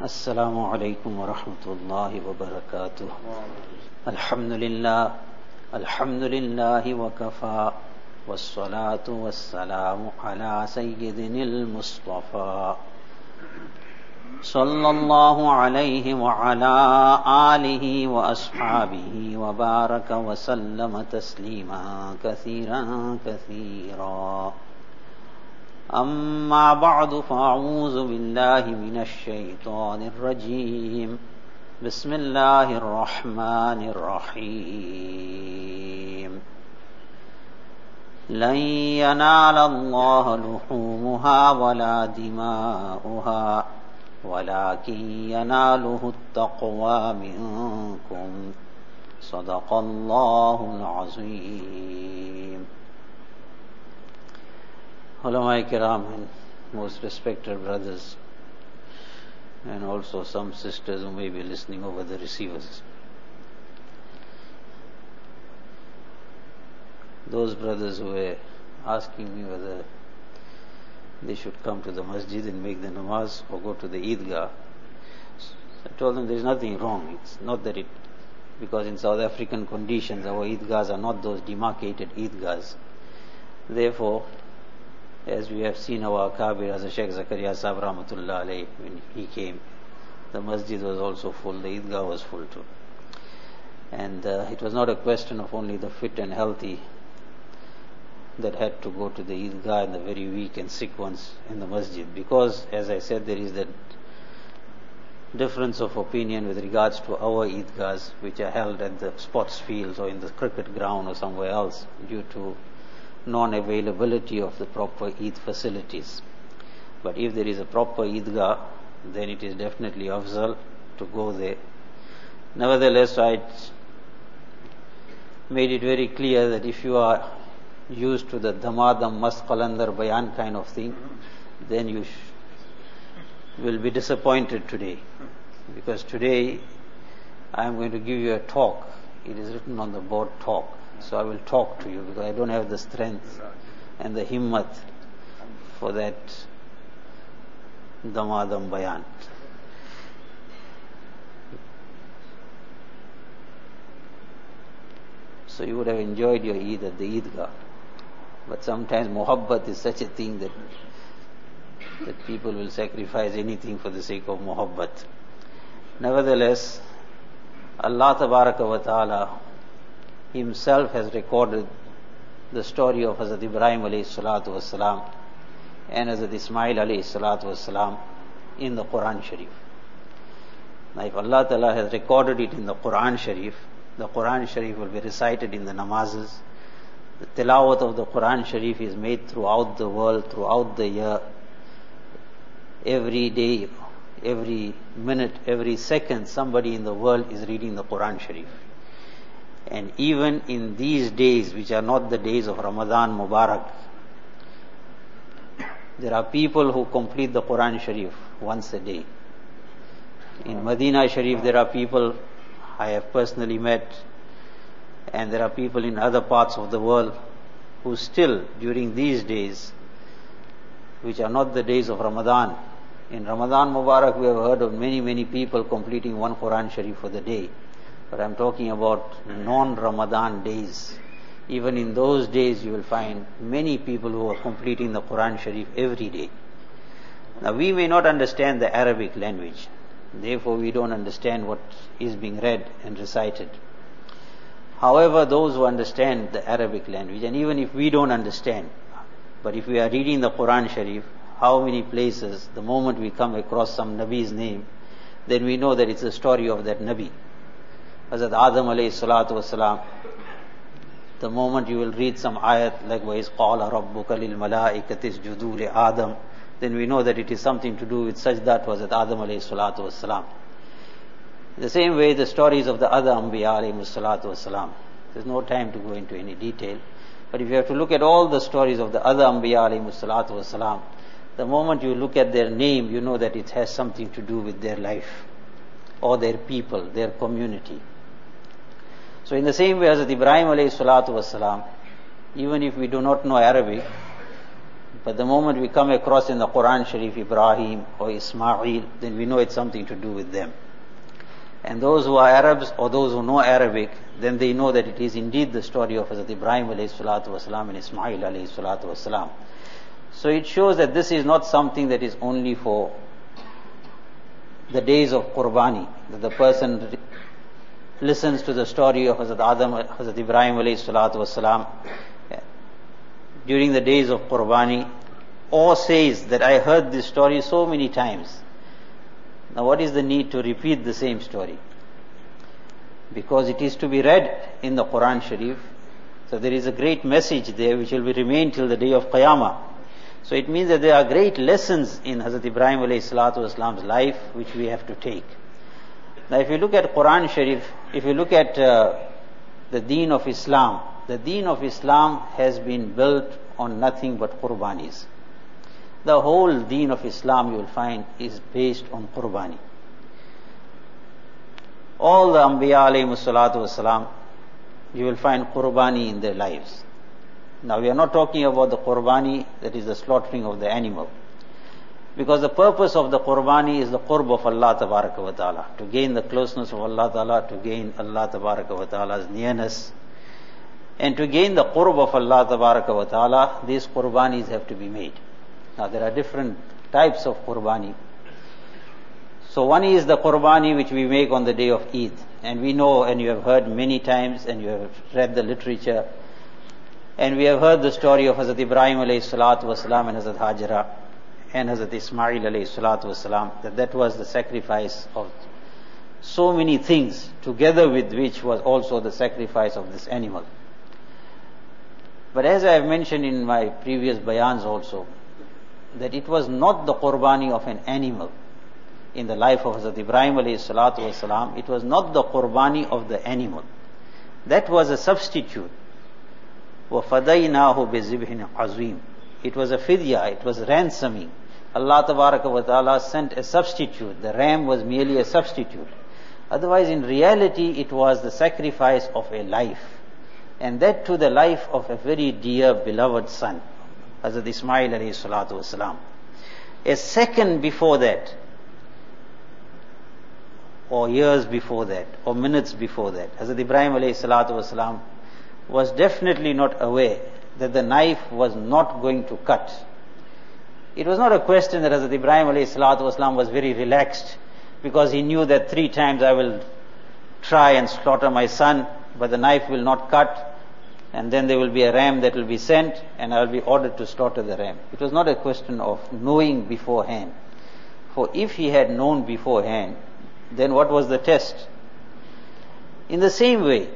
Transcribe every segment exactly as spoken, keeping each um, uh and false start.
السلام عليكم ورحمة الله وبركاته. الحمد لله الحمد لله وكفى والصلاة والسلام على سيدنا المصطفى صلى الله عليه وعلى آله وأصحابه وبارك وسلم تسليما كثيرا كثيرا. أما بعد فأعوذ بالله من الشيطان الرجيم. بسم الله الرحمن الرحيم. لن ينال الله لحومها ولا دماؤها ولكن يناله التقوى منكم. صدق الله العظيم. Ulama Kiram and most respected brothers, and also some sisters who may be listening over the receivers. Those brothers who were asking me whether they should come to the masjid and make the namaz or go to the Eidgah, I told them there is nothing wrong. It's not that it, because in South African conditions our Eidgahs are not those demarcated Eidgahs. Therefore, as we have seen our Kabir as a Sheikh Zakaria Sahib Rahmatullah alayhi, when he came, the masjid was also full, the Eidgah was full too. And uh, it was not a question of only the fit and healthy that had to go to the Eidgah and the very weak and sick ones in the masjid, because as I said, there is that difference of opinion with regards to our Eidgahs which are held at the sports fields or in the cricket ground or somewhere else due to non-availability of the proper Eid facilities. But if there is a proper Eidgah, then it is definitely afzal to go there. Nevertheless, I made it very clear that if you are used to the dhamadam mast qalandar bayan kind of thing, then you sh- will be disappointed today, because today I am going to give you a talk. It is written on the board, talk. So I will talk to you because I don't have the strength and the himmat for that dhamadam bayan. So you would have enjoyed your Eid at the Eidgah. But sometimes muhabbat is such a thing that that people will sacrifice anything for the sake of muhabbat. Nevertheless, Allah Tabaraka wa Ta'ala Himself has recorded the story of Hazrat Ibrahim alayhi salatu wassalam and Hazrat Ismail alayhi salatu wassalam in the Quran Sharif. Now if Allah Ta'ala has recorded it in the Quran Sharif, the Quran Sharif will be recited in the namazes. The tilawat of the Quran Sharif is made throughout the world, throughout the year. Every day, every minute, every second, somebody in the world is reading the Quran Sharif. And even in these days, which are not the days of Ramadan Mubarak, there are people who complete the Quran Sharif once a day. In Medina Sharif, there are people I have personally met, and there are people in other parts of the world who still, during these days, which are not the days of Ramadan, in Ramadan Mubarak we have heard of many, many people completing one Quran Sharif for the day. But I am talking about non-Ramadan days. Even in those days you will find many people who are completing the Quran Sharif every day. Now we may not understand the Arabic language. Therefore we don't understand what is being read and recited. However, those who understand the Arabic language, and even if we don't understand, but if we are reading the Quran Sharif, how many places, the moment we come across some Nabi's name, then we know that it's a story of that Nabi. Hazrat Adam alayhi salatu wasalam, the moment you will read some ayat like وَإِذْ قَالَ رَبُّكَ لِلْمَلَائِكَةِ اسْجُدُوا لِآدَمَ, then we know that it is something to do with sajda to Hazrat Adam alayhi salatu wasalam. The same way the stories of the other Anbiya alayhi salatu wasalam. There's no time to go into any detail. But if you have to look at all the stories of the other Anbiya alayhi salatu wasalam, the moment you look at their name, you know that it has something to do with their life or their people, their community. So in the same way, Hazrat Ibrahim alayhi salatu wasalam, even if we do not know Arabic, But the moment we come across in the Quran Sharif Ibrahim or Ismail, then we know it's something to do with them. And those who are Arabs or those who know Arabic, then they know that it is indeed the story of Hazrat Ibrahim alayhi salatu wasalam and Ismail alayhi salatu wasalam. So it shows that this is not something that is only for the days of Qurbani, that the person listens to the story of Hazrat Adam, Hazrat Ibrahim alayhi salatu wasalam during the days of Qurbani, or says that I heard this story so many times. Now what is the need to repeat the same story? Because it is to be read in the Quran Sharif. So there is a great message there which will be remain till the day of Qiyamah. So it means that there are great lessons in Hazrat Ibrahim alayhi salatu wasalam's life which we have to take. Now if you look at Quran Sharif, if you look at uh, the deen of Islam, the deen of Islam has been built on nothing but Qurbanis. The whole deen of Islam, you will find, is based on Qurbani. All the Anbiya alayhimus salatu wasalam, you will find Qurbani in their lives. Now we are not talking about the Qurbani, that is the slaughtering of the animal. Because the purpose of the Qurbani is the qurb of Allah tabaraka wa ta'ala, to gain the closeness of Allah ta'ala, to gain Allah tabaraka wa ta'ala's nearness. And to gain the qurb of Allah tabaraka wa ta'ala, these Qurbanis have to be made. Now there are different types of Qurbani. So one is the Qurbani which we make on the day of Eid. And we know, and you have heard many times, and you have read the literature, and we have heard the story of Hazrat Ibrahim alayhi salatu wasalam and Hazrat Hajara and Hazrat Ismail alayhi salatu wasalam, that that was the sacrifice of so many things, together with which was also the sacrifice of this animal. But as I have mentioned in my previous bayans also, that it was not the Qurbani of an animal in the life of Hazrat Ibrahim alayhi salatu wasalam. It was not the Qurbani of the animal. That was a substitute. وَفَدَيْنَاهُ بِذِبْحٍ عَظِيمٍ. It was a fidya, it was ransoming. Allah tabaraka wa ta'ala sent a substitute. The ram was merely a substitute. Otherwise, in reality, it was the sacrifice of a life. And that to the life of a very dear, beloved son, Hazrat Ismail alayhi salatu wasalam. A second before that, or years before that, or minutes before that, Hazrat Ibrahim alayhi salatu wasalam was definitely not aware that the knife was not going to cut. It was not a question that Hazrat Ibrahim alayhi salatu wasalam was very relaxed, because he knew that three times I will try and slaughter my son, but the knife will not cut, and then there will be a ram that will be sent, and I will be ordered to slaughter the ram. It was not a question of knowing beforehand. For if he had known beforehand, then what was the test? In the same way,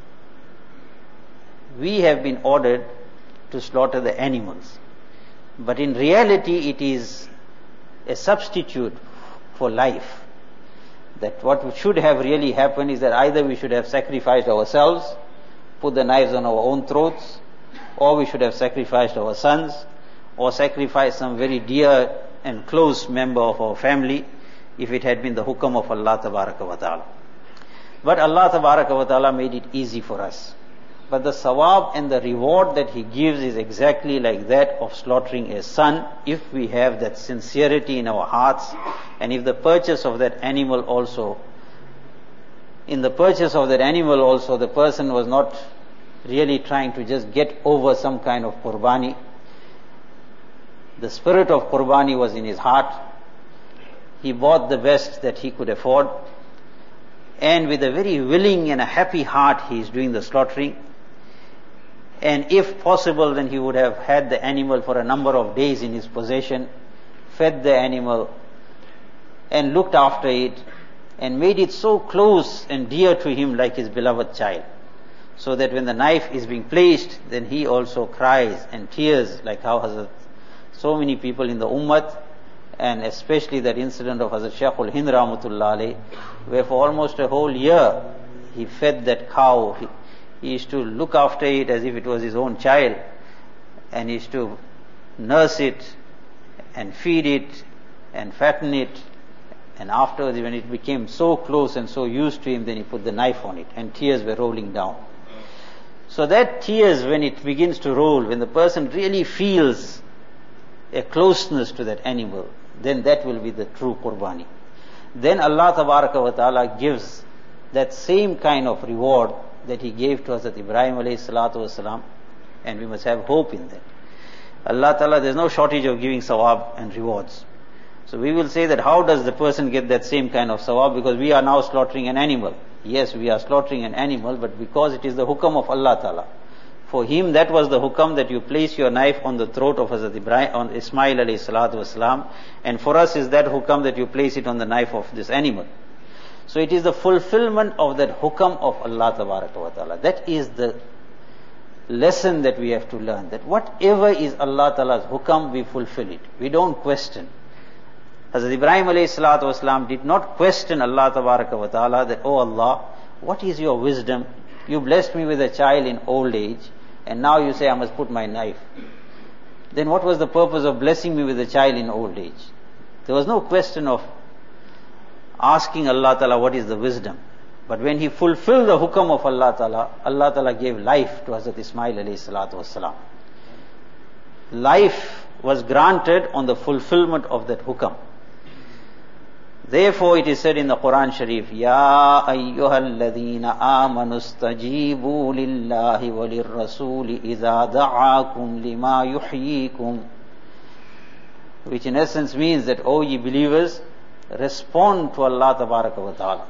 we have been ordered to slaughter the animals. But in reality, it is a substitute for life. That what should have really happened is that either we should have sacrificed ourselves, put the knives on our own throats, or we should have sacrificed our sons, or sacrificed some very dear and close member of our family, if it had been the hukam of Allah tabaraka wa ta'ala. But Allah tabaraka wa ta'ala made it easy for us. But the sawab and the reward that He gives is exactly like that of slaughtering a son, if we have that sincerity in our hearts, and if the purchase of that animal also, in the purchase of that animal also, the person was not really trying to just get over some kind of qurbani. The spirit of qurbani was in his heart. He bought the best that he could afford, and with a very willing and a happy heart he is doing the slaughtering. And if possible, then he would have had the animal for a number of days in his possession, fed the animal and looked after it, and made it so close and dear to him like his beloved child, so that when the knife is being placed, then he also cries and tears, like how Hazrat, so many people in the Ummah, and especially that incident of Hazrat Shaykhul Hind Rahmatullah alayh, where for almost a whole year he fed that cow. He, he used to look after it as if it was his own child, and he used to nurse it and feed it and fatten it, and afterwards when it became so close and so used to him, then he put the knife on it, and tears were rolling down. So that tears, when it begins to roll, when the person really feels a closeness to that animal, then that will be the true qurbani. Then Allah Tabaraka wa Ta'ala gives that same kind of reward that He gave to Hazrat Ibrahim alayhi salatu wasalam, and we must have hope in that. Allah Ta'ala, there is no shortage of giving sawab and rewards. So we will say that how does the person get that same kind of sawab? Because we are now slaughtering an animal. Yes, we are slaughtering an animal, but because it is the hukam of Allah Ta'ala. For him, that was the hukam that you place your knife on the throat of Hazrat Ibrahim, on Ismail alayhi salatu wasalam, and for us is that hukam that you place it on the knife of this animal. So it is the fulfillment of that hukam of Allah Tabaraka wa Ta'ala. That is the lesson that we have to learn, that whatever is Allah Ta'ala's hukam, we fulfill it. We don't question. Hazrat Ibrahim alayhi salatu wasalam did not question Allah Tabaraka wa Ta'ala that, oh Allah, what is your wisdom? You blessed me with a child in old age, and now you say I must put my knife. Then what was the purpose of blessing me with a child in old age? There was no question of asking Allah Ta'ala what is the wisdom. But when he fulfilled the hukam of Allah Ta'ala, Allah Ta'ala gave life to Hazrat Ismail alayhi salatu wasalam. Life was granted on the fulfillment of that hukam. Therefore it is said in the Quran Sharif, Ya ayyuhal ladhina amanu stajibu lillahi walir rasuli idha da'akum lima yuhyikum. Which in essence means that, O ye believers, respond to Allah Tabaraka wa Ta'ala.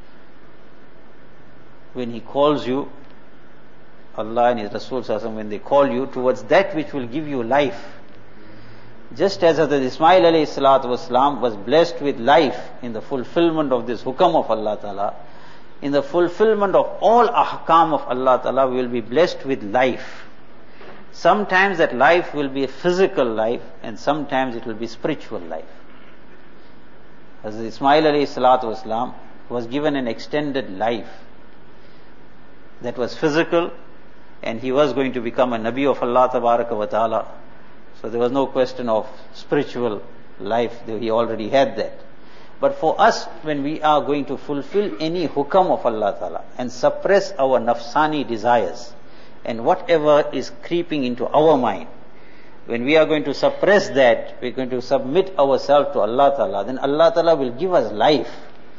When He calls you, Allah and His Rasul Sallallahu Alaihi Wasallam, when they call you towards that which will give you life. Just as Hazrat Ismail alayhi salatu wasalam was blessed with life in the fulfillment of this hukam of Allah Ta'ala, in the fulfillment of all ahkam of Allah Ta'ala, we will be blessed with life. Sometimes that life will be a physical life, and sometimes it will be spiritual life. Hazrat Ismail alayhi salatu wasalam was given an extended life that was physical, and he was going to become a Nabi of Allah Tabaraka wa Ta'ala. So there was no question of spiritual life, he already had that. But for us, when we are going to fulfill any hukam of Allah Ta'ala and suppress our nafsani desires and whatever is creeping into our mind, when we are going to suppress that, we are going to submit ourselves to Allah Ta'ala, then Allah Ta'ala will give us life.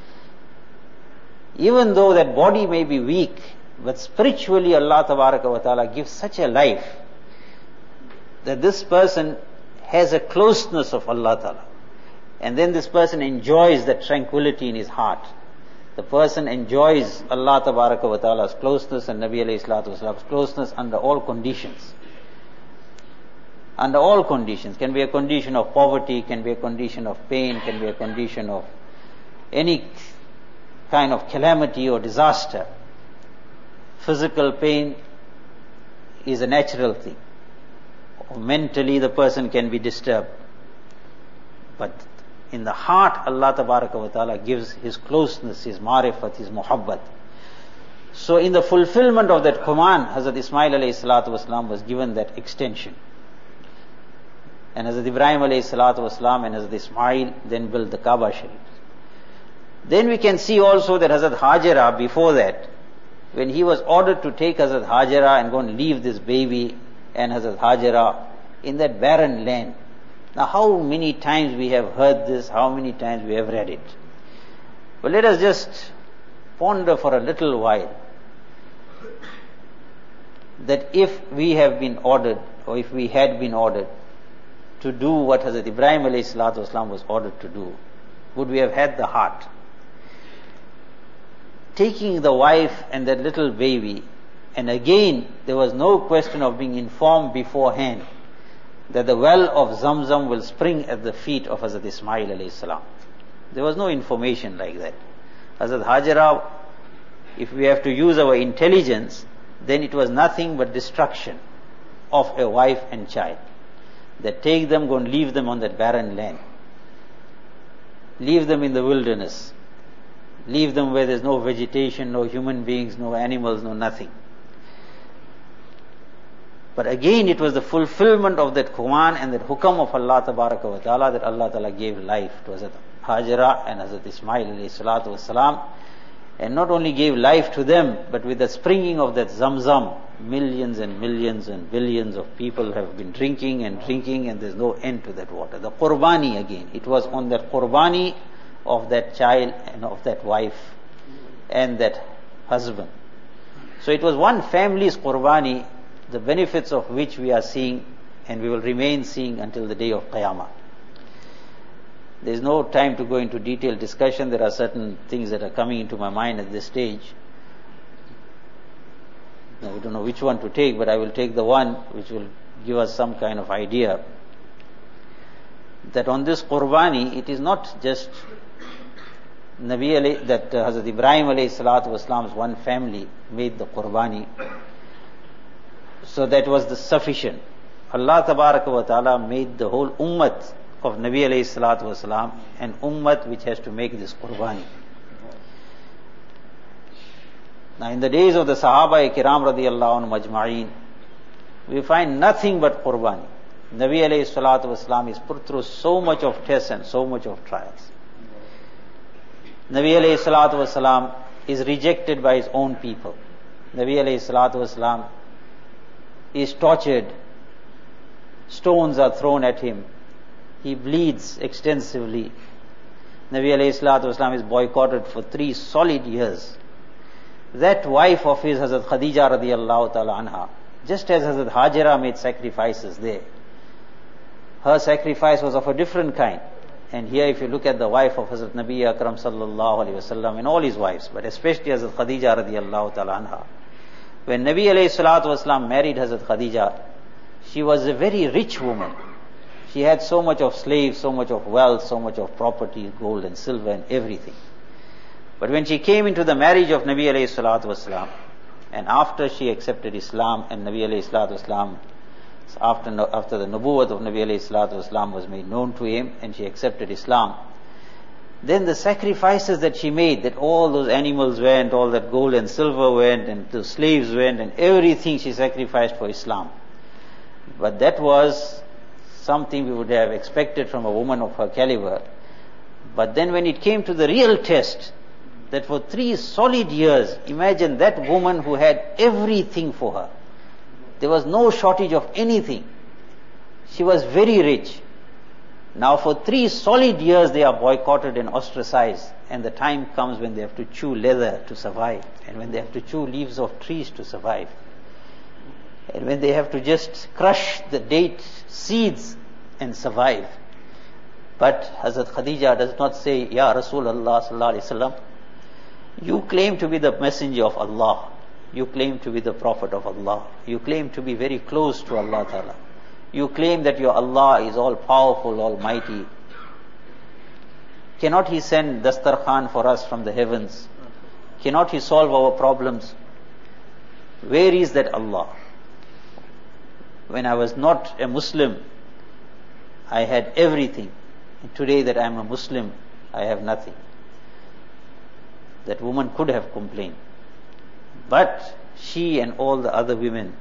Even though that body may be weak, but spiritually Allah Tabaraka wa Ta'ala gives such a life that this person has a closeness of Allah Ta'ala. And then this person enjoys that tranquility in his heart. The person enjoys Allah Tabaraka wa Ta'ala's closeness and Nabi alayhi salatu wasalam's closeness under all conditions. Under all conditions. Can be a condition of poverty, can be a condition of pain, can be a condition of any kind of calamity or disaster. Physical pain is a natural thing. Mentally the person can be disturbed. But in the heart, Allah Tabaraka wa Ta'ala gives His closeness, His marifat, His muhabbat. So in the fulfillment of that command, Hazrat Ismail alayhi salatu wasalam was given that extension. And Hazrat Ibrahim alayhi salatu wasalam and Hazrat Ismail then built the Kaaba Sharif. Then we can see also that Hazrat Hajara, before that, when he was ordered to take Hazrat Hajara and go and leave this baby and Hazrat Hajara in that barren land. Now how many times we have heard this, how many times we have read it. But let us just ponder for a little while that if we have been ordered, or if we had been ordered to do what Hazrat Ibrahim alayhi salatu wasalam was ordered to do, would we have had the heart? Taking the wife and that little baby, and again there was no question of being informed beforehand that the well of Zamzam will spring at the feet of Hazrat Ismail alayhi salam. There was no information like that. Hazrat Hajara, if we have to use our intelligence, then it was nothing but destruction of a wife and child. That take them, go and leave them on that barren land. Leave them in the wilderness. Leave them where there's no vegetation, no human beings, no animals, no nothing. But again it was the fulfillment of that Quran and that hukam of Allah Tabaraka wa Ta'ala that Allah Ta'ala gave life to Hazrat Hajara and Hazrat Ismail alayhi salatu wasalam. and not only gave life to them, but with the springing of that Zamzam, millions and millions and billions of people have been drinking and drinking, and there's no end to that water. The Qurbani again, it was on that Qurbani of that child and of that wife and that husband. So it was one family's Qurbani, the benefits of which we are seeing and we will remain seeing until the day of Qiyamah. There is no time to go into detailed discussion. There are certain things that are coming into my mind at this stage. Now, we don't know which one to take, but I will take the one which will give us some kind of idea. That on this Qurbani, it is not just Nabi alayhi, that uh, Hazrat Ibrahim alayhi salatu wasalam's one family made the Qurbani. So that was the sufficient. Allah tabaraka wa ta'ala made the whole ummat of Nabi alayhi salatu wasalam an ummat which has to make this Qurbani. Now in the days of the Sahaba Kiram radiyallahu anhum ajma'een, we find nothing but Qurbani. Nabi alayhi salatu wasalam is put through so much of tests and so much of trials. Nabi alayhi salatu wasalam is rejected by his own people. Nabi alayhi salatu wasalam is tortured. Stones are thrown at him. He bleeds extensively. Nabi alayhi salatu wasalam is boycotted for three solid years. That wife of his, Hazrat Khadija radiyallahu ta'ala anha, just as Hazrat Hajira made sacrifices there, her sacrifice was of a different kind. And here if you look at the wife of Hazrat Nabi Akram sallallahu alayhi wasallam and all his wives, but especially Hazrat Khadija radiyallahu ta'ala anha, when Nabi alayhi salatu wasalam married Hazrat Khadija, she was a very rich woman. She had so much of slaves, so much of wealth, so much of property, gold and silver and everything. But when she came into the marriage of Nabi alayhi salatu wasalam, and after she accepted Islam and Nabi alayhi salatu wasalam, after, after the nubuwwat of Nabi alayhi salatu wasalam was made known to him and she accepted Islam, then the sacrifices that she made, that all those animals went, all that gold and silver went, and the slaves went, and everything she sacrificed for Islam. But that was something we would have expected from a woman of her caliber. But then when it came to the real test, that for three solid years, imagine that woman who had everything for her. There was no shortage of anything. She was very rich. Now for three solid years they are boycotted and ostracized, and the time comes when they have to chew leather to survive, and when they have to chew leaves of trees to survive, and when they have to just crush the date seeds and survive. But Hazrat Khadija does not say, Ya Rasulullah sallallahu alaihi wasallam, you claim to be the messenger of Allah, you claim to be the prophet of Allah, you claim to be very close to Allah Ta'ala, you claim that your Allah is all powerful, almighty. Cannot He send Dastarkhan for us from the heavens? Cannot He solve our problems? Where is that Allah? When I was not a Muslim, I had everything. And today that I am a Muslim, I have nothing. That woman could have complained. But she and all the other women,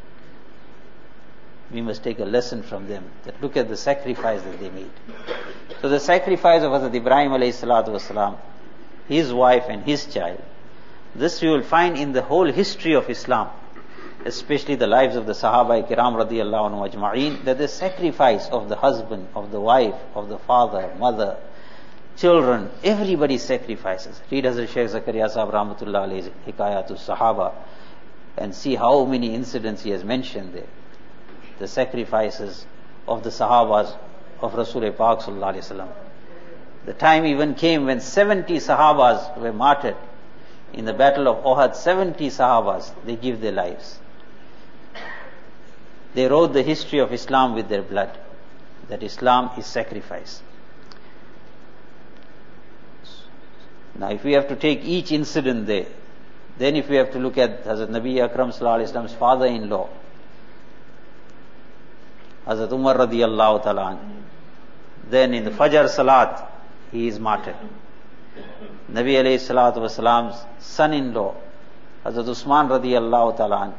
we must take a lesson from them, that look at the sacrifice that they made. So the sacrifice of Hazrat Ibrahim alayhi salatu wasalam, his wife and his child, this we will find in the whole history of Islam, especially the lives of the Sahaba Kiram radiyallahu anhu ajma'een, that the sacrifice of the husband, of the wife, of the father, mother, children, everybody sacrifices. Read Hazrat Shaykh Zakaria Sahab Rahmatullah alayhi Hikayatul Sahaba and see how many incidents he has mentioned there. The sacrifices of the Sahabas of Rasul Pak sallallahu alaihi wasallam. The time even came when seventy Sahabas were martyred in the battle of Uhud. seventy Sahabas, they give their lives. They wrote the history of Islam with their blood, that Islam is sacrifice. Now if we have to take each incident there, then if we have to look at Hazrat Nabi Akram sallallahu alaihi wasallam's father-in-law, Hazrat Umar radiyallahu ta'ala anhu, then in the Fajr Salat, he is martyred. Nabi alayhi salatu wasalam's son-in-law, Hazrat Usman radiyallahu ta'ala anhu,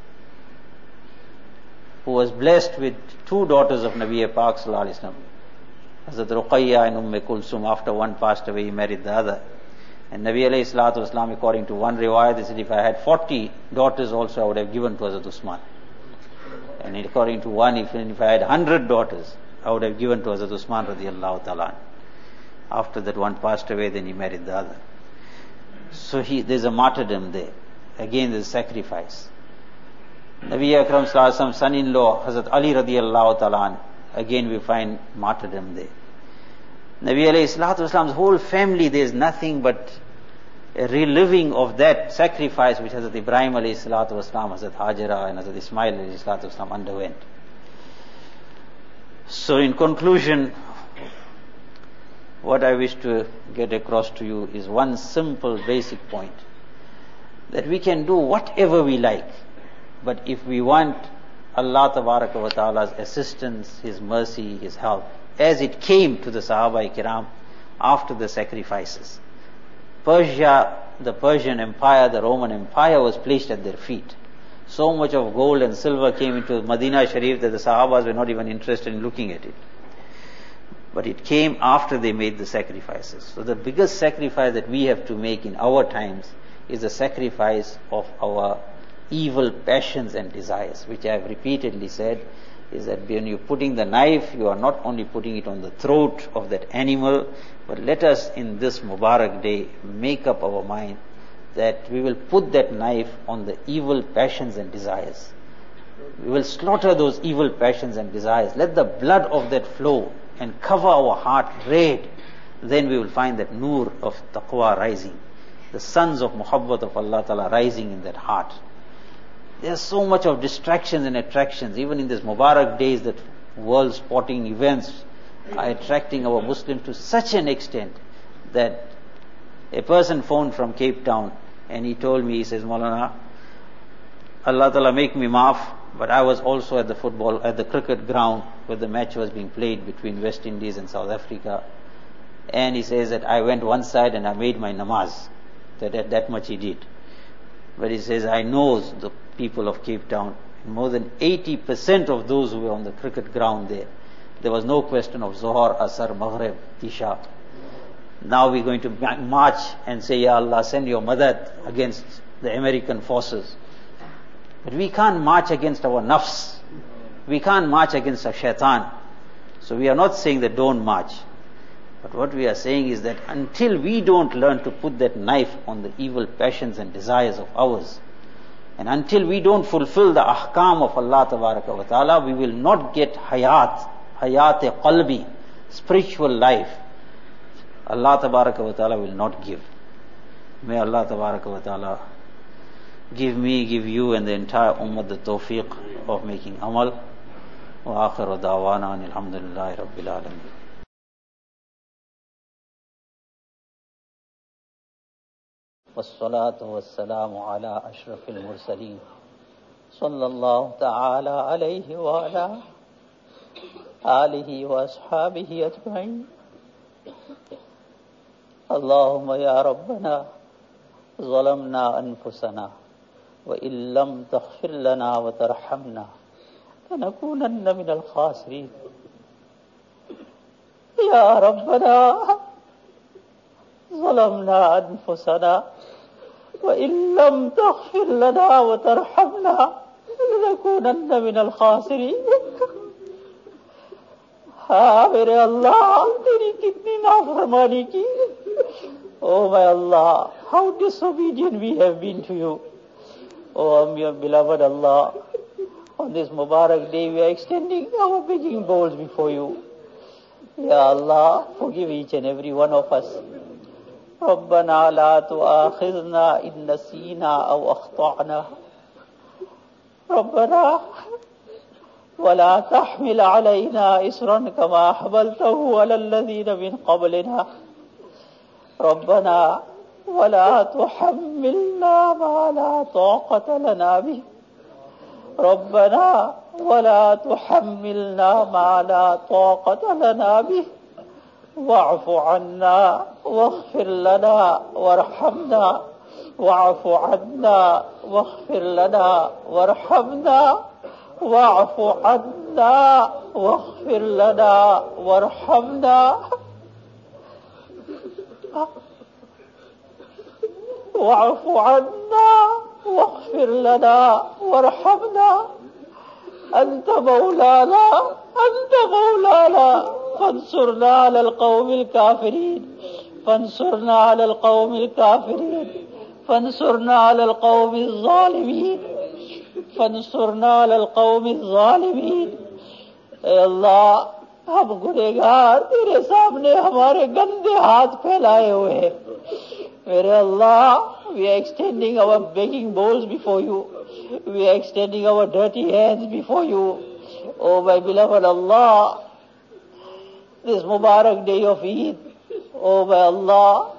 who was blessed with two daughters of Nabi Pak sallallahu alaihi wasallam, Hazrat Ruqayya and Umm Kulsum. After one passed away, he married the other. And Nabi alayhi salatu wasalam, according to one riwayat, they said, if I had forty daughters also, I would have given to Hazrat Usman. And according to one, if, if I had one hundred daughters, I would have given to Hazrat Usman radiallahu ta'ala. After that one passed away, then he married the other. So he, there's a martyrdom there. Again, there's sacrifice. Nabi Akram sallallahu alaihi wasallam, son-in-law, Hazrat Ali radiallahu ta'ala, again we find martyrdom there. Nabi alayhi salatu wasalam's whole family, there's nothing but a reliving of that sacrifice which Hazrat Ibrahim alayhi salatu wasalam, Hazrat Hajara and Hazrat Ismail alayhi salatu wasalam underwent. So in conclusion, what I wish to get across to you is one simple basic point. That we can do whatever we like, but if we want Allah Tabaraka wa Ta'ala's assistance, His mercy, His help, as it came to the Sahaba Kiram after the sacrifices. Persia, the Persian Empire, the Roman Empire was placed at their feet. So much of gold and silver came into Medina Sharif that the Sahabas were not even interested in looking at it. But it came after they made the sacrifices. So the biggest sacrifice that we have to make in our times is the sacrifice of our evil passions and desires, which I have repeatedly said, is that when you're putting the knife, you are not only putting it on the throat of that animal, but let us in this Mubarak day make up our mind that we will put that knife on the evil passions and desires. We will slaughter those evil passions and desires. Let the blood of that flow and cover our heart red. Then we will find that nur of taqwa rising, the sons of muhabbat of Allah Ta'ala rising in that heart. There's so much of distractions and attractions. Even in these Mubarak days, that world sporting events are attracting our Muslims to such an extent that a person phoned from Cape Town and he told me, he says, Maulana, Allah Ta'ala make me maaf, but I was also at the football, at the cricket ground where the match was being played between West Indies and South Africa. And he says that I went one side and I made my namaz. That, that, that much he did. But he says, I know the people of Cape Town, more than eighty percent of those who were on the cricket ground there, there was no question of Zohar, Asar, Maghrib, Isha. Now we're going to march and say, Ya Allah, send your madad against the American forces. But we can't march against our nafs. We can't march against our shaitan. So we are not saying that don't march. But what we are saying is that until we don't learn to put that knife on the evil passions and desires of ours, and until we don't fulfill the ahkam of Allah Tabaraka wa Ta'ala, we will not get hayat, hayat qalbi, spiritual life. Allah Tabaraka wa Ta'ala will not give. May Allah Tabaraka wa Ta'ala give me, give you and the entire ummah the tawfiq of making amal. Wa akhiru da'wana alhamdulillahi rabbil alameen. والصلاة والسلام على أشرف المرسلين صلى الله تعالى عليه وعلى آله وأصحابه أجمعين. اللهم يا ربنا ظلمنا أنفسنا وإن لم تغفر لنا وترحمنا لنكونن من الخاسرين. يا ربنا ظلمنا أنفسنا وإن لم تغفر لنا وترحمنا لنكونن من الخاسرين. हाँ मेरे अल्लाह तेरी कितनी नाफरमानी की. Oh my Allah, how disobedient we have been to you. Oh my beloved Allah, on this Mubarak day we are extending our begging bowls before you. Ya Allah, forgive each and every one of us. ربنا لا تؤاخذنا إن نسينا أو أخطأنا. ربنا ولا تحمل علينا إصرا كما حملته على الذين من قبلنا. ربنا ولا تحملنا ما لا طاقة لنا به. ربنا ولا تحملنا ما لا طاقة لنا به. واعف عنا واغفر لنا وارحمنا. واعف عنا واغفر لنا وارحمنا. واعف عنا واغفر لنا وارحمنا. واعف عنا واغفر لنا وارحمنا أنت مولانا أنت مولانا فانصرنا على القوم الكافرين فانصرنا على القوم الكافرين فانصرنا على القوم الظالمين فانصرنا على القوم الظالمين. اے اللہ ہم گنہگار تیرے سامنے ہمارے گندے ہاتھ پھیلائے ہوئے ہیں. میرے اللہ, we are extending our begging bowls before you. We are extending our dirty hands before you. Oh my beloved Allah, this Mubarak day of Eid, oh my Allah,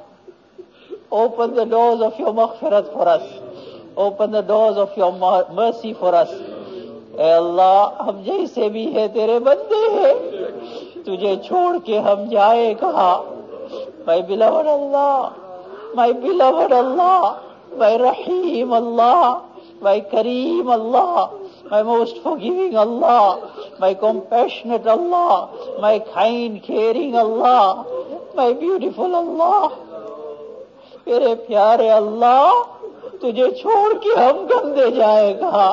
open the doors of your maghfirat for us. Open the doors of your mercy for us. اے اللہ, ہم جیسے بھی ہے تیرے بندے ہیں, تجھے چھوڑ کے ہم جائے کہاں. My beloved Allah, my beloved Allah, my Rahim Allah, my Kareem Allah, my most forgiving Allah, my compassionate Allah, my kind, caring Allah, my beautiful Allah. میرے پیارے اللہ, تجھے چھوڑ کے ہم گندے جائے کہاں.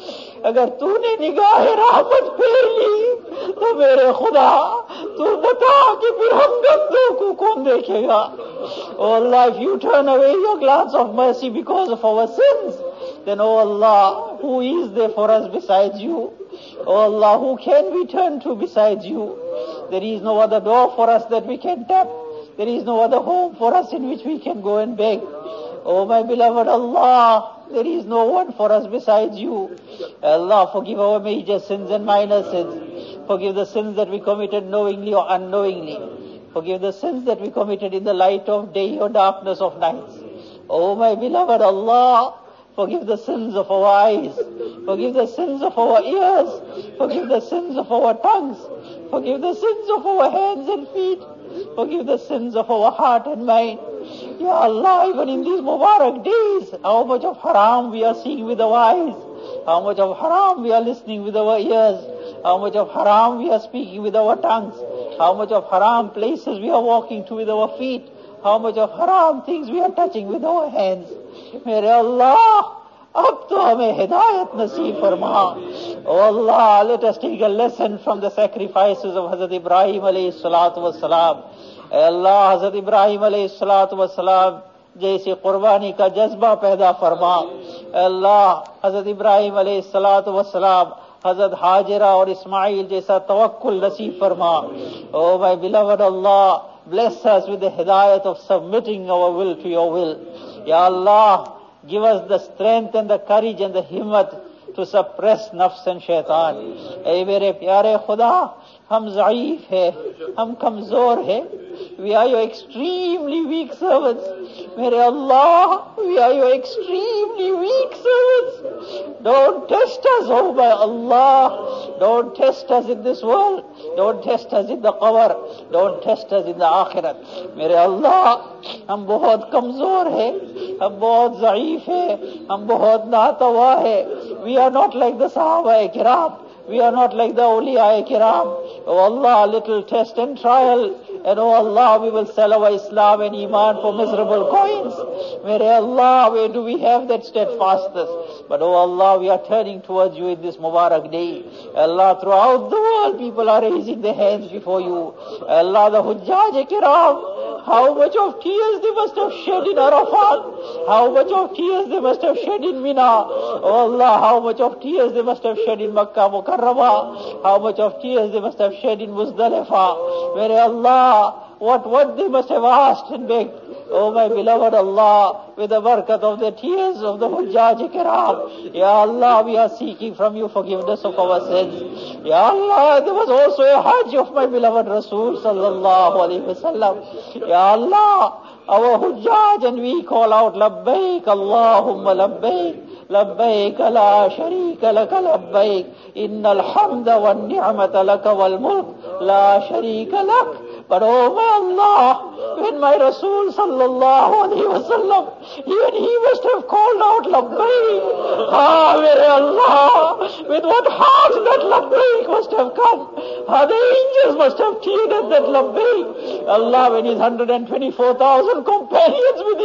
اگر تو نے نگاہ رحمت پھیر لی تو میرے خدا تو بتا کہ پھر ہم گندوں کو کون دیکھے گا. Oh Allah, if you turn away your glance of mercy because of our sins, then oh Allah, who is there for us besides you? Oh Allah, who can we turn to besides you? There is no other door for us that we can tap. There is no other home for us in which we can go and beg. Oh my beloved Allah, there is no one for us besides you. Allah, forgive our major sins and minor sins. Forgive the sins that we committed knowingly or unknowingly. Forgive the sins that we committed in the light of day or darkness of nights. Oh my beloved Allah, forgive the sins of our eyes. Forgive the sins of our ears. Forgive the sins of our tongues. Forgive the sins of our hands and feet. Forgive the sins of our heart and mind. Ya Allah, even in these Mubarak days, how much of haram we are seeing with our eyes, how much of haram we are listening with our ears, how much of haram we are speaking with our tongues, how much of haram places we are walking to with our feet, how much of haram things we are touching with our hands. Mere Allah, ab to hame hidayat naseeb farma. Oh Allah, let us take a lesson from the sacrifices of Hazrat Ibrahim alayhi salatu was salam. اے اللہ, حضرت ابراہیم علیہ الصلوۃ والسلام جیسے قربانی کا جذبہ پیدا فرما. اے اللہ, حضرت ابراہیم علیہ الصلوۃ والسلام حضرت حاجرہ اور اسماعیل جیسا توکل نصیب فرما. Oh my beloved Allah, bless us with the hidayat of submitting our will to your will. Ya Allah, give us the strength and the courage and the himmat to suppress nafs and shaitan. اے میرے پیارے خدا, ہم ضعیف ہیں, ہم کمزور ہیں. We are your extremely weak servants. Mere Allah, we are your extremely weak servants. Don't test us, oh my Allah. Don't test us in this world. Don't test us in the qabr. Don't test us in the akhirat. Mere Allah, hum bahut kamzor hai, hum bahut zaif hai, hum bahut natawa hai. We are not like the Sahaba Kiram. We are not like the Awliya Kiram. Oh Allah, little test and trial. And oh Allah, we will sell our Islam and Iman for miserable coins. Mere Allah, where do we have that steadfastness? But oh Allah, we are turning towards you in this Mubarak day. Allah, throughout the world, people are raising their hands before you. Allah, the Hujjaj Kiram, how much of tears they must have shed in Arafat. How much of tears they must have shed in Mina. Oh Allah, how much of tears they must have shed in Makkah Mukarramah. How much of tears they must have shed in Muzdalifah. Mere Allah, what, what they must have asked and begged. Oh my beloved Allah, with the barakat of the tears of the Hujjaj Kiram, Ya Allah, we are seeking from you forgiveness of our sins. Ya Allah, there was also a Hajj of my beloved Rasul sallallahu alayhi wa sallam. Ya Allah, our Hujjaj, and we call out Labbaik Allahumma Labbaik. لبيك لا شريك لك لبيك إن الحمد والنعمة لك والملك لا شريك لك. But oh my Allah, when my Rasul sallallahu alayhi wa sallam, even he must have called out Labbaik. Ah, mere Allah, with what heart that Labbaik must have come. Ah, the angels must have cheered at that Labbaik. Allah, when his one hundred twenty-four thousand companions with him called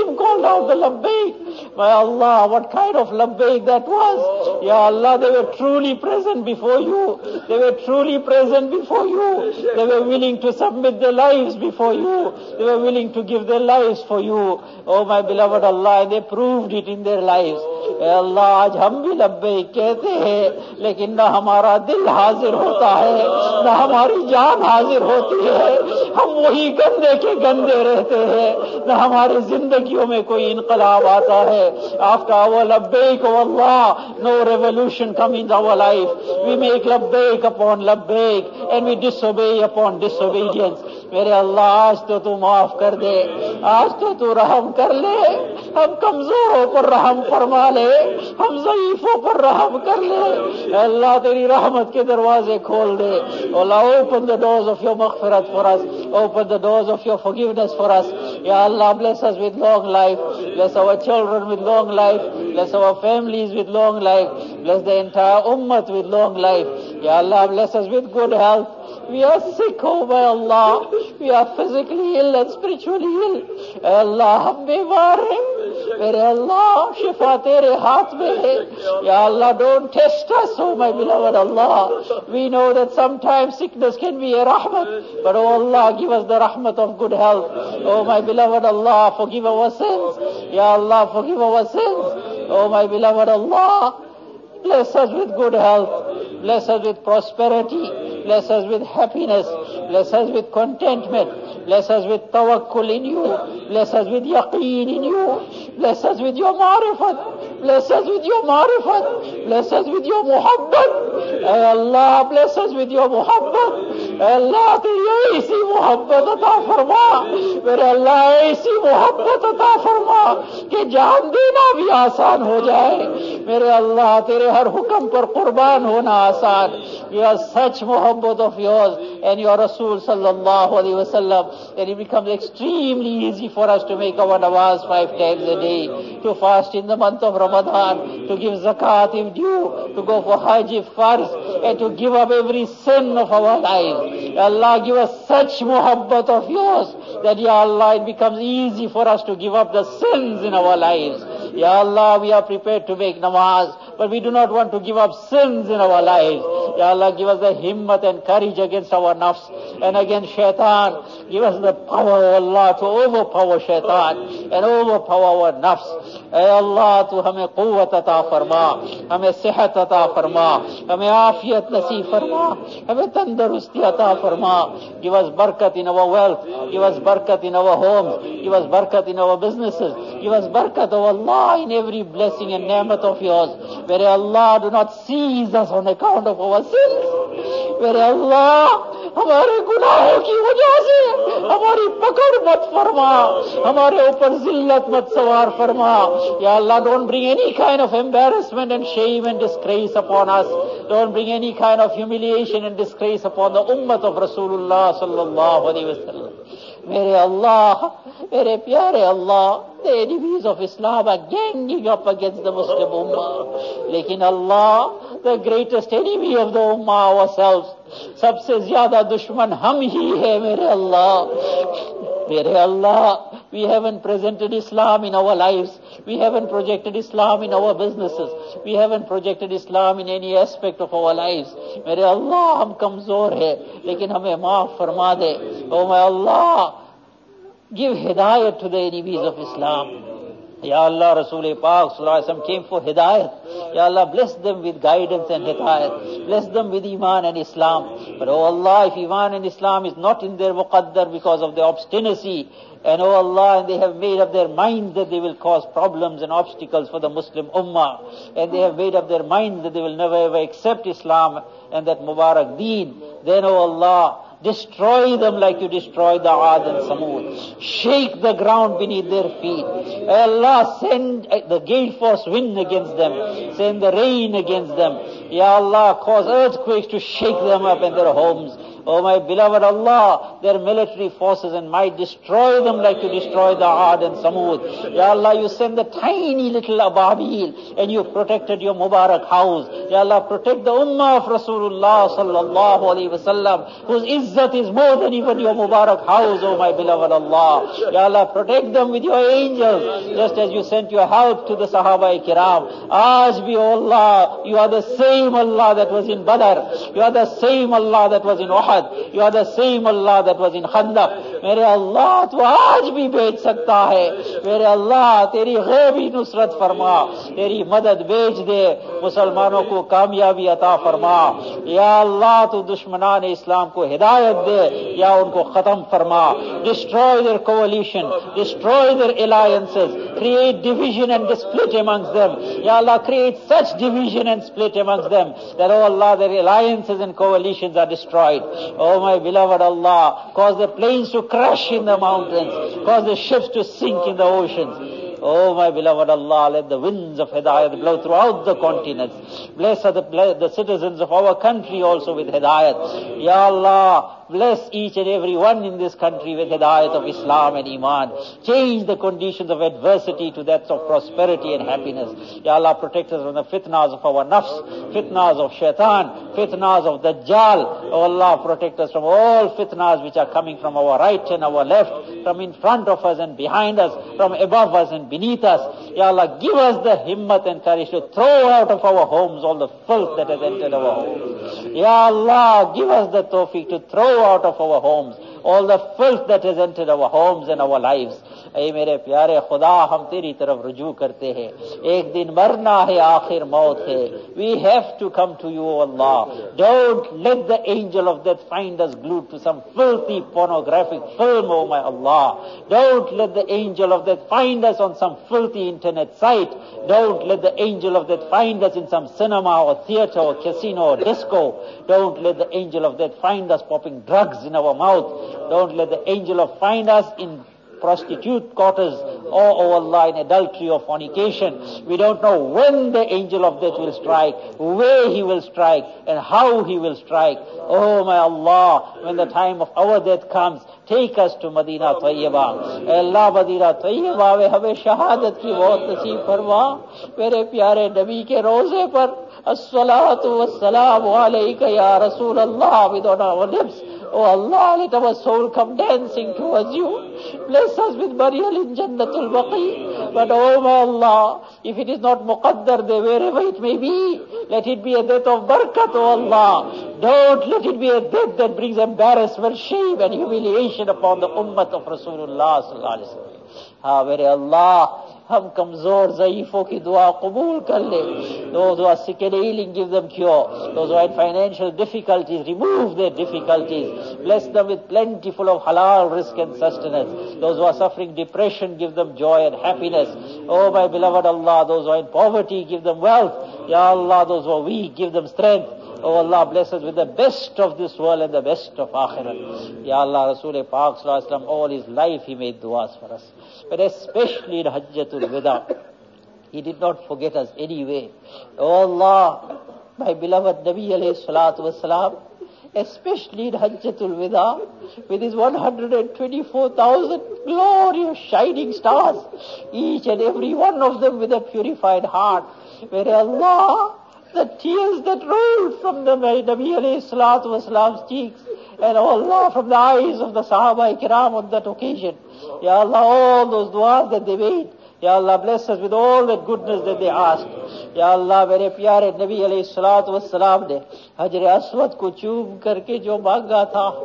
out the labbaik. My Allah, what kind of labbaik that was. Ya Allah, they were truly present before you. They were truly present before you. They were willing to submit their lives before you. They were willing to give their lives for you. Oh my beloved Allah, and they proved it in their lives. अल्लाह आज हम भी लब्बैक कहते हैं लेकिन न हमारा दिल हाजिर होता है न हमारी जान हाजिर होती है हम वही गंदे के गंदे रहते हैं न हमारी जिंदगियों में कोई इनकलाब आता है आफ्टर आवर लब्बैक ओ अल्लाह no revolution come in our life we make लब्बैक अपॉन लब्बैक and we disobey upon disobedience मेरे अल्लाह आज तो तू माफ कर दे आज तो तू रहम कर ले हम कमजोरों पर रहम फरमा ले हम ज़ईफों पर रहम कर ले अल्लाह तेरी रहमत के दरवाजे खोल दे अल्लाह open the doors of your maghfirat for us open the doors of your forgiveness for us ya Allah bless us with long life bless our children with long life bless our families with long life bless the entire ummah with long life ya Allah bless us with good health we are sick oh my Allah we are physically ill and spiritually ill Allah hum बीमार हैं मेरे अल्लाह शिफा तेरे हाथ में है या अल्लाह don't test us oh my beloved Allah we know that sometimes sickness can be a rahmat but oh Allah give us the rahmat of good health oh my beloved Allah forgive our sins ya Allah forgive our sins oh my beloved Allah bless us with good health bless us with prosperity bless us with happiness bless us with contentment bless us with tawakkul in you bless us with yaqeen in you bless us with your ma'rifat bless us with your ma'rifat bless us with your muhabbat ay Allah bless us with your muhabbat ay Allah teri aisi muhabbat ata farma mere Allah aisi muhabbat ata farma कि जान देना भी आसान हो जाए मेरे अल्लाह तेरे हर हुक्म पर कुर्बान होना आसान you are such mohabbat of yours and your Rasul sallallahu alaihi wasallam that it becomes extremely easy for us to make our namaz five times a day to fast in the month of Ramadan to give zakat if due to go for hajj if farz and to give up every sin of our lives Allah give us such mohabbat of yours that ya Allah it becomes easy for us to give up the sins in our lives ya Allah we are prepared to make namaz but we do not want to give up sins in our lives ya Allah give us the himmat and courage against our nafs and against shaitan give us the power of Allah to overpower shaitan and overpower our nafs ay Allah tu hame quwwat ata farma hame sehat ata farma hame afiyat nasib farma hame tandarusti ata farma give us barakat in our wealth give us barakat in our homes give us barakat in our businesses give us barakat oh Allah in every blessing and ni'mat of yours where Allah do not seize us on account of our sins where Allah हमारे गुनाहों की वजह से हमारी पकड़ मत फरमा हमारे ऊपर जिल्लत मत सवार फरमा या अल्लाह don't bring any kind of embarrassment and shame and disgrace upon us don't bring any kind of humiliation and disgrace upon the ummah of Rasulullah sallallahu alaihi wasallam मेरे अल्लाह मेरे प्यारे अल्लाह the enemies of Islam are ganging up against the Muslim Ummah लेकिन अल्लाह the greatest enemy of the Ummah ourselves सबसे ज्यादा दुश्मन हम ही है मेरे अल्लाह मेरे अल्लाह we haven't presented Islam in our lives we haven't projected Islam in our businesses we haven't projected Islam in any aspect of our lives मेरे अल्लाह हम कमजोर है लेकिन हमें माफ फरमा दे oh my Allah give hidayat to the enemies of Islam Ya Allah, Rasul Pak Sallallahu Alaihi Wasallam came for hidayat. Ya Allah, bless them with guidance and hidayat. Bless them with Iman and Islam. But oh Allah, if Iman and Islam is not in their muqaddar because of their obstinacy, and oh Allah, and they have made up their minds that they will cause problems and obstacles for the Muslim Ummah, and they have made up their minds that they will never ever accept Islam and that Mubarak Deen, then oh Allah, destroy them like you destroyed the Aad and Samud. Shake the ground beneath their feet. Allah, send the gale force wind against them. Send the rain against them. Ya Allah, cause earthquakes to shake them up in their homes. Oh my beloved Allah, their military forces and might, destroy them like you destroyed the Aad and Samud. Ya Allah, you send the tiny little Ababil and you protected your Mubarak house. Ya Allah, protect the Ummah of Rasulullah sallallahu alayhi wasallam, whose izzat is more than even your Mubarak house, oh my beloved Allah. Ya Allah, protect them with your angels, just as you sent your help to the Sahaba-i-Kiram. Aaj bhi, oh Allah, you are the same Allah that was in Badr. You are the same Allah that was in Uhud. You are the same Allah that was in Khandaq. Mere Allah, tu aaj bhi bhej sakta hai. Mere Allah, teri ghaibi nusrat farma. Teri madad bhej de. Musalmanon ko kamyabi ata farma. Ya Allah, tu dushmanan Islam ko hidayat de. Ya unko khatam farma. Destroy their coalition. Destroy their alliances. Create division and split amongst them. Ya Allah, create such division and split amongst them that, oh Allah, their alliances and coalitions are destroyed. Oh my beloved Allah, cause the planes to crash in the mountains, cause the ships to sink in the oceans. Oh my beloved Allah, let the winds of Hidayat blow throughout the continents. Bless the, the citizens of our country also with Hidayat. Ya Allah, bless each and every one in this country with Hidayat of Islam and Iman. Change the conditions of adversity to that of prosperity and happiness. Ya Allah, protect us from the fitnas of our nafs, fitnas of shaitan, fitnas of Dajjal. Oh Allah, protect us from all fitnas which are coming from our right and our left, from in front of us and behind us, from above us and beneath us. Ya Allah, give us the himmat and courage to throw out of our homes all the filth that has entered our homes. Ya Allah, give us the tawfiq to throw out of our homes all the filth that has entered our homes and our lives. Ay mere pyare Khuda, hum teri taraf ruju karte hain. Ek din marna hai, aakhir maut hai. We have to come to you, O Allah. Don't let the angel of death find us glued to some filthy pornographic film, O my Allah. Don't let the angel of death find us on some filthy internet site. Don't let the angel of death find us in some cinema or theater or casino or disco. Don't let the angel of death find us popping drugs in our mouth. Don't let the angel of find us in prostitute quarters or, oh Allah, in adultery or fornication. We don't know when the angel of death will strike, where he will strike, and how he will strike. Oh my Allah, when the time of our death comes, take us to Madina Tayyibah. Allah, Madina Tayyibah mein hame shahadat ki maut naseeb farma. Mere pyare Nabi ke roze par as-salatu was-salamu alayka ya Rasulullah, with on our lips. Oh Allah, let our soul come dancing towards you. Bless us with burial in Jannatul Baqi. But oh my Allah, if it is not muqaddar there, wherever it may be, let it be a death of barakat, oh Allah. Don't let it be a death that brings embarrassment, shame and humiliation upon the ummah of Rasulullah sallallahu alaihi wasallam. Ha, mere Allah, hum kamzor, zaifo ki dua qabul kar le. Those who are sick and ailing, give them cure. Those who are in financial difficulties, remove their difficulties. Bless them with plentiful of halal rizq and sustenance. Those who are suffering depression, give them joy and happiness. Oh my beloved Allah, those who are in poverty, give them wealth. Ya Allah, those who are weak, give them strength. Oh Allah, bless us with the best of this world and the best of Akhirat. Ya Allah, Rasul Pak Sallallahu Alaihi Wasallam, all his life he made du'as for us. But especially in Hajjatul Wida, he did not forget us anyway. Oh Allah, my beloved Nabi alayhi salatu wasalam, especially in Hajjatul Wida, with his one hundred twenty-four thousand glorious shining stars, each and every one of them with a purified heart, where Allah, the tears that rolled from the Nabi alayhi salatu wasalam's cheeks, and oh Allah, from the eyes of the Sahaba-i-Kiram on that occasion. Ya Allah, all those du'as that they made, Ya Allah, bless us with all that goodness that they asked. Ya Allah, mere pyare Nabi alayhi salatu wassalam ne Hajr Aswad ko choom karke jo manga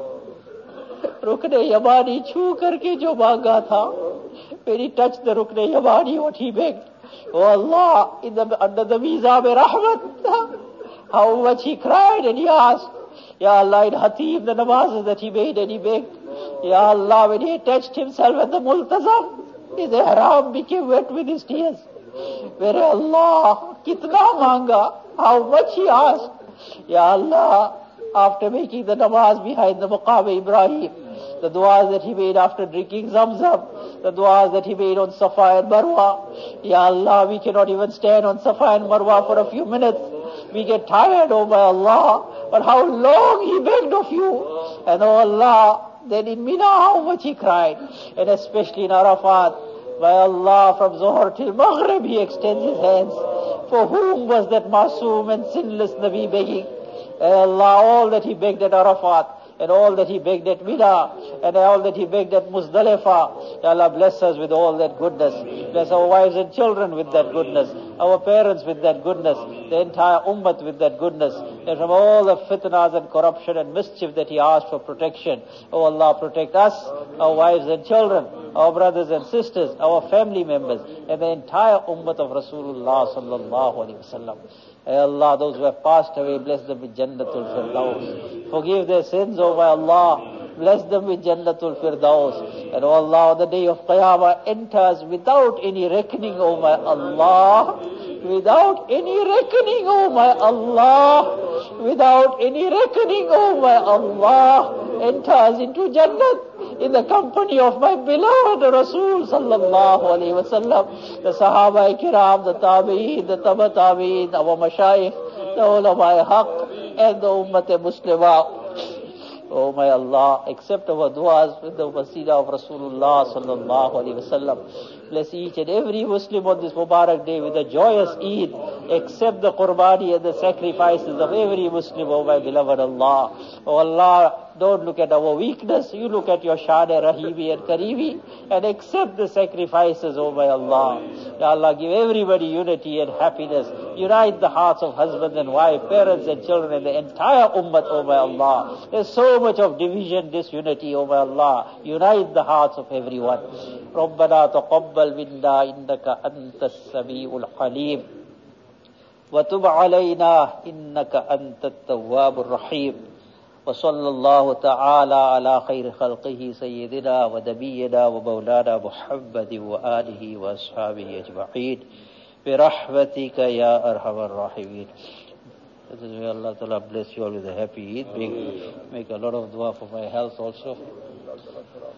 tha, Rukne Yamani choo karke jo manga tha, when he touched the Rukne Yamani, what he begged. Oh Allah, in the, under the visa mein rahmat, how much he cried and he asked. Ya Allah, in Hatim, the namazes that he made and he begged. Ya Allah, when he attached himself at the Multazam, his ihram became wet with his tears. Where Allah, kitna manga, how much he asked. Ya Allah, after making the namaz behind the Maqam Ibrahim, the du'as that he made after drinking Zamzam, the du'as that he made on Safa and Marwa. Ya Allah, we cannot even stand on Safa and Marwa for a few minutes. We get tired, oh my Allah. but how long he begged of you. And oh Allah, then in Mina how much he cried. And especially in Arafat, by Allah, from Zohar till Maghrib he extends his hands. For whom was that Masoom and sinless Nabi begging? And Allah, all that he begged at Arafat, and all that he begged at Mina, and all that he begged at Muzdalifah. Ya Allah, bless us with all that goodness. Bless our wives and children with that goodness, our parents with that goodness, the entire ummah with that goodness. And from all the fitnas and corruption and mischief that he asked for protection. Oh Allah, protect us, our wives and children, our brothers and sisters, our family members, and the entire ummah of Rasulullah sallallahu alaihi wasallam. Ay Allah, those who have passed away, bless them with Jannatul Firdaus. Forgive their sins, O my Allah. Bless them with Jannatul Firdaus. And O Allah, on the day of Qiyamah enters without any reckoning, O my Allah. Without any reckoning, O my Allah. Without any reckoning, O my Allah. Enters into Jannat in the company of my beloved Rasul sallallahu alayhi wa sallam. The Sahaba Kiram, the Tabi'een, the Taba Tabi'een, our Mashayikh, the Ulama Haq, and the Ummah Muslimah. Oh my Allah, accept our du'as with the wasila of Rasulullah sallallahu alayhi wa sallam. Bless each and every Muslim on this Mubarak day with a joyous Eid. Accept the qurbani and the sacrifices of every Muslim, oh my beloved Allah. Oh Allah, don't look at our weakness. You look at your Shan Rahimi and Karimi and accept the sacrifices, oh my Allah. Ya Allah, give everybody unity and happiness. Unite the hearts of husband and wife, parents and children, and the entire ummah, oh my Allah. There's so much of division, disunity, oh my Allah. Unite the hearts of everyone. ربنا تقبل منا إنك أنت السميع العليم وتب علينا إنك أنت التواب الرحيم وصلى الله تعالى على خير خلقه سيدنا ونبينا ومولانا محمد وآله وأصحابه أجمعين برحمتك يا أرحم الراحمين. May Allah Ta'ala bless you all with a happy Eid. Make, make a lot of dua for my health also.